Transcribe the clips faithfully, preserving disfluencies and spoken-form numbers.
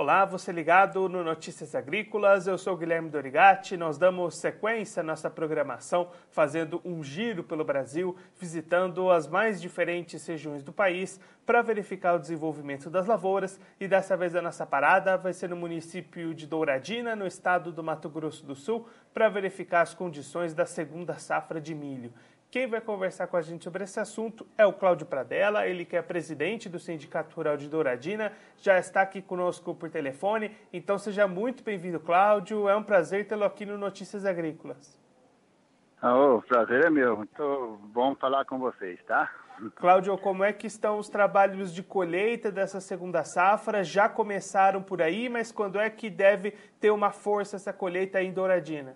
Olá, você ligado no Notícias Agrícolas, eu sou Guilherme Dorigatti, nós damos sequência à nossa programação, fazendo um giro pelo Brasil, visitando as mais diferentes regiões do país para verificar o desenvolvimento das lavouras e dessa vez a nossa parada vai ser no município de Douradina, no estado do Mato Grosso do Sul, para verificar as condições da segunda safra de milho. Quem vai conversar com a gente sobre esse assunto é o Cláudio Pradella, ele que é presidente do Sindicato Rural de Douradina, já está aqui conosco por telefone, então seja muito bem-vindo, Cláudio, é um prazer tê-lo aqui no Notícias Agrícolas. Oh, o prazer é meu, muito bom falar com vocês, tá? Cláudio, como é que estão os trabalhos de colheita dessa segunda safra? Já começaram por aí, mas quando é que deve ter uma força essa colheita aí em Douradina?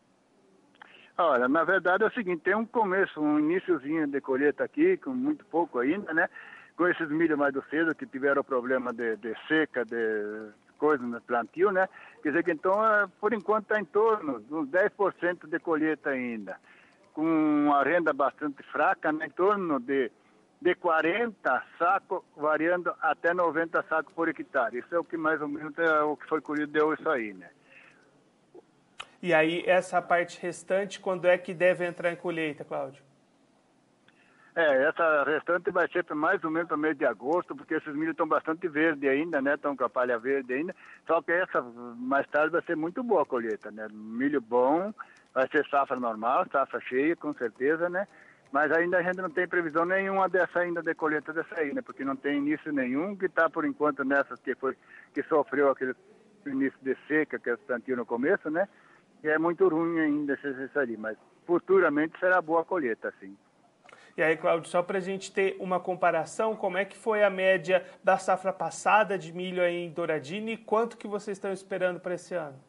Olha, na verdade é o seguinte, tem um começo, um iniciozinho de colheita aqui, com muito pouco ainda, né? Com esses milho mais do cedo que tiveram problema de, de seca, de coisa no plantio, né? Quer dizer que então, por enquanto, está em torno de uns dez por cento de colheita ainda. Com uma renda bastante fraca, né? Em torno de, de quarenta sacos, variando até noventa sacos por hectare. Isso é o que mais ou menos é o que foi colhido deu isso aí, né? E aí, essa parte restante, quando é que deve entrar em colheita, Cláudio? É, essa restante vai ser mais ou menos para o mês de agosto, porque esses milhos estão bastante verdes ainda, né? Estão com a palha verde ainda. Só que essa, mais tarde, vai ser muito boa a colheita, né? Milho bom, vai ser safra normal, safra cheia, com certeza, né? Mas ainda a gente não tem previsão nenhuma dessa ainda, de colheita dessa aí, né? Porque não tem início nenhum, que está, por enquanto, nessas que, foi, que sofreu aquele início de seca, que é o plantio no começo, né? E é muito ruim ainda isso ali, mas futuramente será boa a colheita, sim. E aí, Cláudio, só para a gente ter uma comparação, como é que foi a média da safra passada de milho aí em Douradina e quanto que vocês estão esperando para esse ano?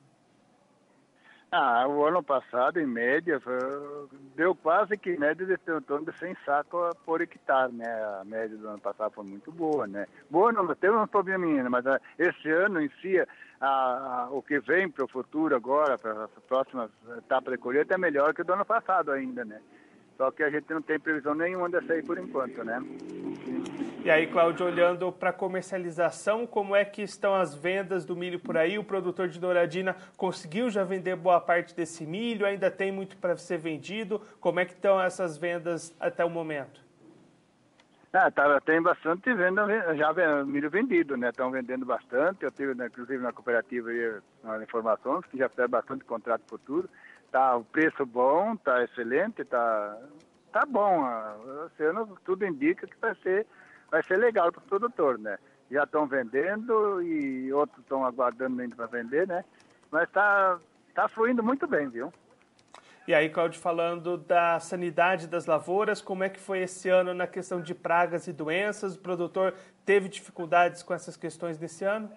Ah, o ano passado, em média, foi, deu quase que média de em torno de cem sacos por hectare, né? A média do ano passado foi muito boa, né? Boa não, teve um probleminha, mas a, esse ano em si, a, a, o que vem para o futuro agora, para as próximas etapas de colheita, é melhor que o do ano passado ainda, né? Só que a gente não tem previsão nenhuma dessa aí por enquanto, né? E aí, Cláudio, olhando para a comercialização, como é que estão as vendas do milho por aí? O produtor de Douradina conseguiu já vender boa parte desse milho? Ainda tem muito para ser vendido? Como é que estão essas vendas até o momento? Ah, tá, tem bastante venda, já milho vendido, né? Estão vendendo bastante. Eu tive, né, inclusive, na cooperativa aí, umas informações que já fizeram bastante contrato futuro. Tá o preço bom, tá excelente, tá, tá bom. Esse ano tudo indica que vai ser, vai ser legal para o produtor, né? Já estão vendendo e outros estão aguardando ainda para vender, né? Mas tá, tá fluindo muito bem, viu? E aí, Cláudio, falando da sanidade das lavouras, como é que foi esse ano na questão de pragas e doenças? O produtor teve dificuldades com essas questões nesse ano?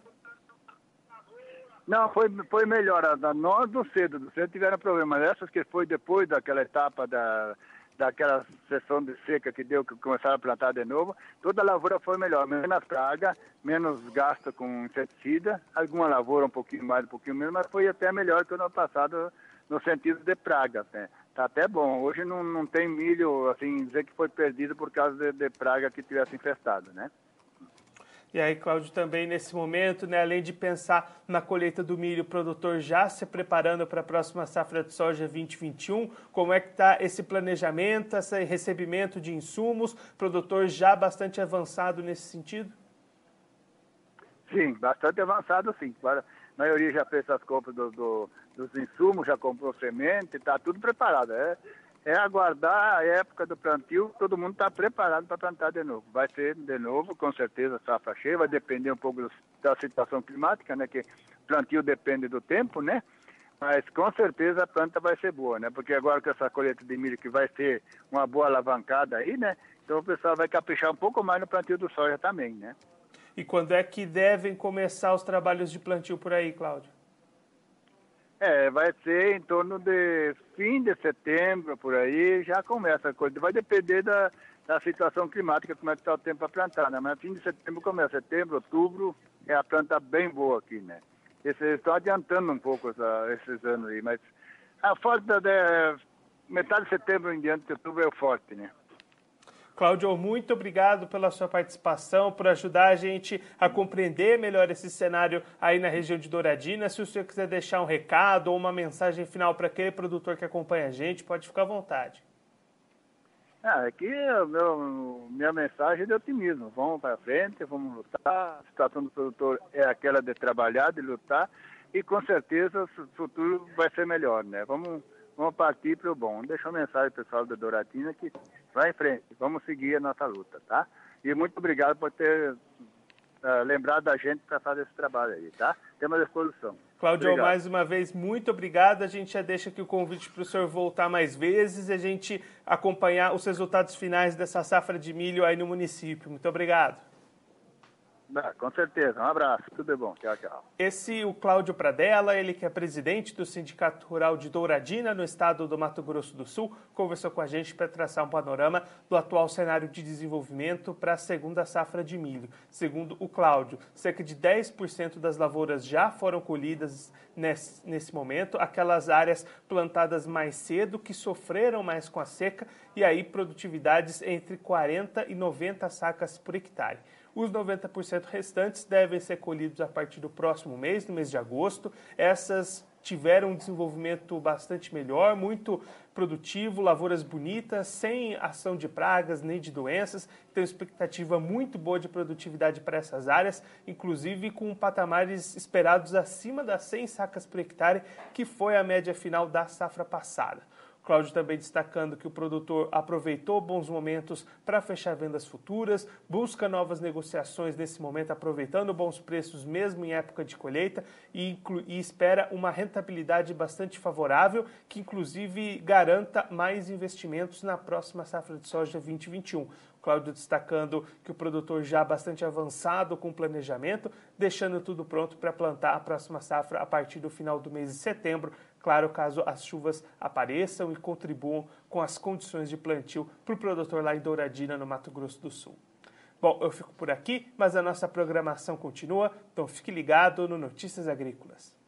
Não, foi, foi melhor. A nós do cedo, do cedo tiveram problemas. Essas que foi depois daquela etapa da, daquela sessão de seca que deu, que começaram a plantar de novo, toda a lavoura foi melhor. Menos praga, menos gasto com inseticida, alguma lavoura um pouquinho mais, um pouquinho menos, mas foi até melhor que o ano passado no sentido de praga, né? Tá até bom. Hoje não, não tem milho, assim, dizer que foi perdido por causa de, de praga que tivesse infestado, né? E aí, Cláudio, também nesse momento, né, além de pensar na colheita do milho, o produtor já se preparando para a próxima safra de soja vinte e vinte e um, como é que está esse planejamento, esse recebimento de insumos, produtor já bastante avançado nesse sentido? Sim, bastante avançado, sim. A maioria já fez as compras do, do, dos insumos, já comprou semente, está tudo preparado. É, é aguardar a época do plantio, todo mundo está preparado para plantar de novo. Vai ser de novo, com certeza, safra cheia, vai depender um pouco da situação climática, né? Que plantio depende do tempo, né? Mas com certeza a planta vai ser boa, né? Porque agora com essa colheita de milho que vai ser uma boa alavancada aí, né? Então o pessoal vai caprichar um pouco mais no plantio do soja também, né? E quando é que devem começar os trabalhos de plantio por aí, Cláudio? É, vai ser em torno de fim de setembro, por aí, já começa a coisa. Vai depender da, da situação climática, como é que está o tempo para plantar, né? Mas fim de setembro começa, setembro, outubro, é a planta bem boa aqui, né? Eles estão adiantando um pouco essa, esses anos aí, mas a forte da, metade de setembro em diante de outubro é o forte, né? Cláudio, muito obrigado pela sua participação, por ajudar a gente a compreender melhor esse cenário aí na região de Douradina. Se o senhor quiser deixar um recado ou uma mensagem final para aquele produtor que acompanha a gente, pode ficar à vontade. Ah, aqui meu, minha mensagem é de otimismo. Vamos para frente, vamos lutar. A situação do produtor é aquela de trabalhar, de lutar, e com certeza o futuro vai ser melhor, né? Vamos, vamos partir para o bom. Deixa uma mensagem pro pessoal da Douradina que vai em frente, vamos seguir a nossa luta, tá? E muito obrigado por ter uh, lembrado da gente para fazer esse trabalho aí, tá? Temos à disposição. Cláudio, Obrigado. mais uma vez, muito obrigado. A gente já deixa aqui o convite para o senhor voltar mais vezes e a gente acompanhar os resultados finais dessa safra de milho aí no município. Muito obrigado. Ah, com certeza. Um abraço. Tudo de bom. Tchau, tchau. Esse, o Cláudio Pradella, ele que é presidente do Sindicato Rural de Douradina, no estado do Mato Grosso do Sul, conversou com a gente para traçar um panorama do atual cenário de desenvolvimento para a segunda safra de milho. Segundo o Cláudio, cerca de dez por cento das lavouras já foram colhidas nesse, nesse momento, aquelas áreas plantadas mais cedo que sofreram mais com a seca, e aí produtividades entre quarenta e noventa sacas por hectare. Os noventa por cento restantes devem ser colhidos a partir do próximo mês, no mês de agosto. Essas tiveram um desenvolvimento bastante melhor, muito produtivo, lavouras bonitas, sem ação de pragas nem de doenças. Tem expectativa muito boa de produtividade para essas áreas, inclusive com patamares esperados acima das cem sacas por hectare, que foi a média final da safra passada. Cláudio também destacando que o produtor aproveitou bons momentos para fechar vendas futuras, busca novas negociações nesse momento, aproveitando bons preços mesmo em época de colheita e, e espera uma rentabilidade bastante favorável, que inclusive garanta mais investimentos na próxima safra de soja vinte e vinte e um. Cláudio destacando que o produtor já bastante avançado com o planejamento, deixando tudo pronto para plantar a próxima safra a partir do final do mês de setembro, claro, caso as chuvas apareçam e contribuam com as condições de plantio para o produtor lá em Douradina, no Mato Grosso do Sul. Bom, eu fico por aqui, mas a nossa programação continua, então fique ligado no Notícias Agrícolas.